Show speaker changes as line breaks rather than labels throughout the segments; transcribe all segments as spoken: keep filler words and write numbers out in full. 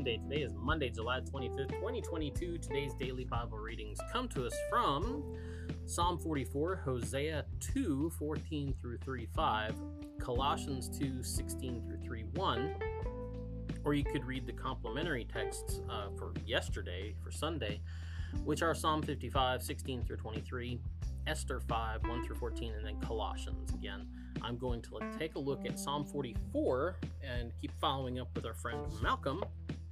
Monday. Today is Monday, July twenty-fifth, twenty twenty-two. Today's daily Bible readings come to us from Psalm forty-four, Hosea two, fourteen through three five, Colossians two, sixteen through three one, or you could read the complementary texts uh, for yesterday, for Sunday, which are Psalm fifty-five, sixteen through twenty-three, Esther five, one through fourteen, and then Colossians again. I'm going to take a look at Psalm forty-four and keep following up with our friend Malcolm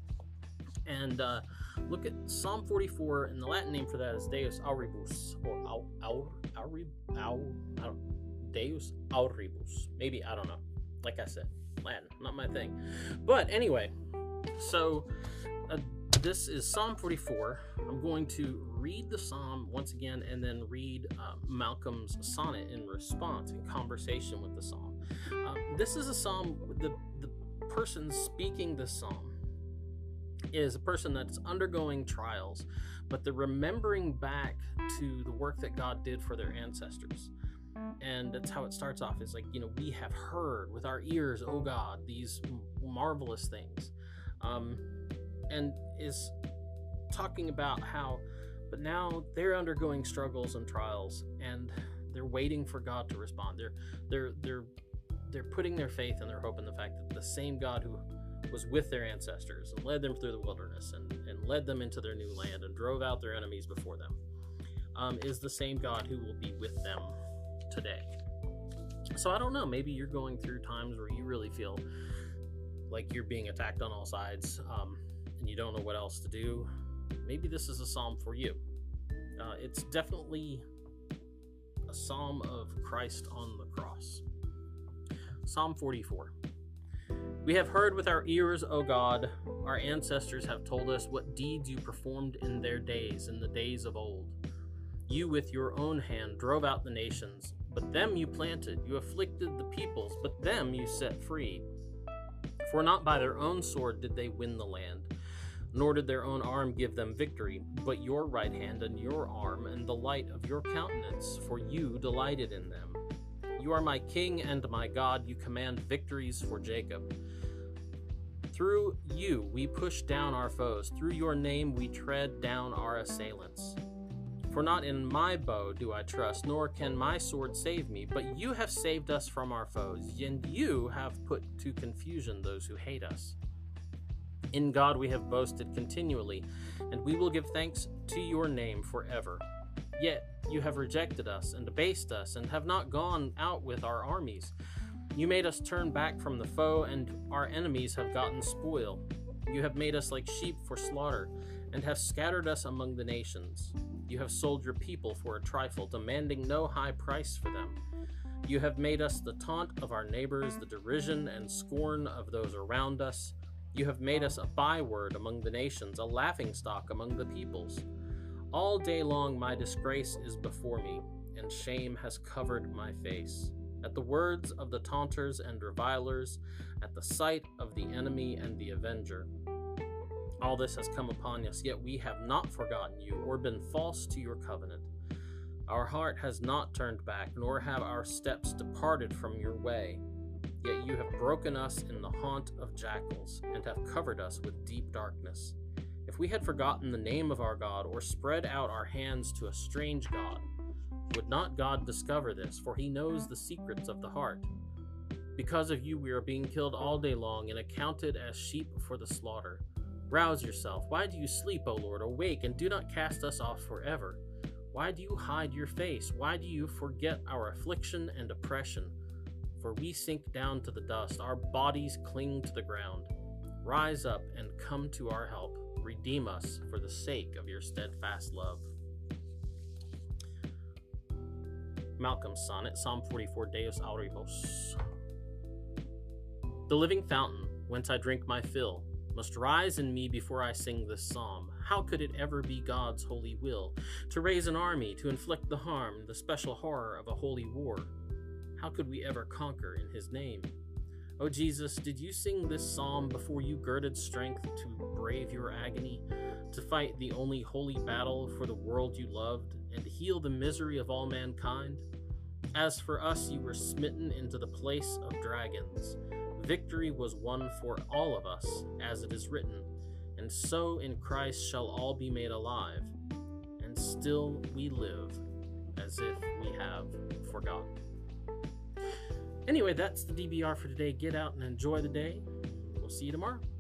and uh, look at Psalm forty-four, and the Latin name for that is Deus Auribus, or Aur, Aur, Aurib, Aur, Aur, Deus Auribus. Maybe, I don't know. Like I said, Latin, not my thing. But anyway, so uh, this is Psalm forty-four. I'm going to read the psalm once again and then read uh, Malcolm's sonnet in response, in conversation with the psalm. Uh, this is a psalm, the, the person speaking this psalm is a person that's undergoing trials, but they're remembering back to the work that God did for their ancestors. And that's how it starts off. It's like, you know, we have heard with our ears, oh God, these marvelous things. Um, and is talking about how, but now they're undergoing struggles and trials, and they're waiting for God to respond. They're they're they're they're putting their faith and their hope in the fact that the same God who was with their ancestors and led them through the wilderness and, and led them into their new land and drove out their enemies before them um, is the same God who will be with them today. So I don't know, maybe you're going through times where you really feel like you're being attacked on all sides, um, and you don't know what else to do. Maybe this is a psalm for you. Uh, it's definitely a psalm of Christ on the cross. Psalm forty-four. We have heard with our ears, O God, our ancestors have told us what deeds you performed in their days, in the days of old. You with your own hand drove out the nations, but them you planted. You afflicted the peoples, but them you set free. For not by their own sword did they win the land, nor did their own arm give them victory, but your right hand and your arm and the light of your countenance, for you delighted in them. You are my king and my God, you command victories for Jacob. Through you we push down our foes, through your name we tread down our assailants. For not in my bow do I trust, nor can my sword save me, but you have saved us from our foes, and you have put to confusion those who hate us. In God we have boasted continually, and we will give thanks to your name forever. Yet you have rejected us and abased us, and have not gone out with our armies. You made us turn back from the foe, and our enemies have gotten spoil. You have made us like sheep for slaughter, and have scattered us among the nations. You have sold your people for a trifle, demanding no high price for them. You have made us the taunt of our neighbors, the derision and scorn of those around us. You have made us a byword among the nations, a laughingstock among the peoples. All day long my disgrace is before me, and shame has covered my face. At the words of the taunters and revilers, at the sight of the enemy and the avenger. All this has come upon us, yet we have not forgotten you, or been false to your covenant. Our heart has not turned back, nor have our steps departed from your way. Yet you have broken us in the haunt of jackals, and have covered us with deep darkness. If we had forgotten the name of our God, or spread out our hands to a strange God, would not God discover this? For he knows the secrets of the heart. Because of you we are being killed all day long, and accounted as sheep for the slaughter. Rouse yourself. Why do you sleep, O Lord? Awake, and do not cast us off forever. Why do you hide your face? Why do you forget our affliction and oppression? For we sink down to the dust, our bodies cling to the ground. Rise up and come to our help. Redeem us for the sake of your steadfast love. Malcolm's sonnet, Psalm forty-four, Deus Auribus. The living fountain, whence I drink my fill, must rise in me before I sing this psalm. How could it ever be God's holy will to raise an army, to inflict the harm, the special horror of a holy war? How could we ever conquer in his name? O Jesus, did you sing this psalm before you girded strength to brave your agony, to fight the only holy battle for the world you loved, and heal the misery of all mankind? As for us, you were smitten into the place of dragons. Victory was won for all of us, as it is written, and so in Christ shall all be made alive, and still we live as if we have forgotten. Anyway, that's the D B R for today. Get out and enjoy the day. We'll see you tomorrow.